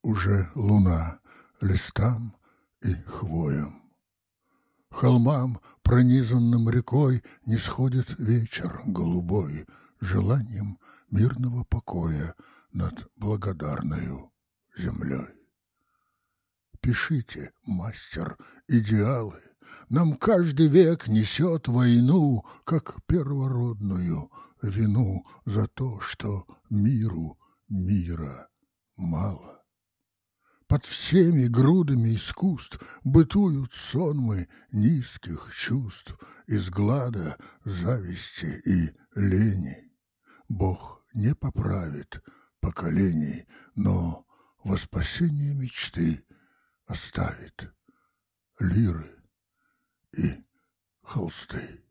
уже луна листам и хвоям. Холмам, пронизанным рекой, не сходит вечер голубой желанием мирного покоя над благодарною землей. Пишите, мастер, идеалы, нам каждый век несет войну, как первородную вину за то, что миру мира мало. Под всеми грудами искусств бытуют сонмы низких чувств, из глада, зависти и лени. Бог не поправит поколений, но во спасение мечты оставит лиры и холсты.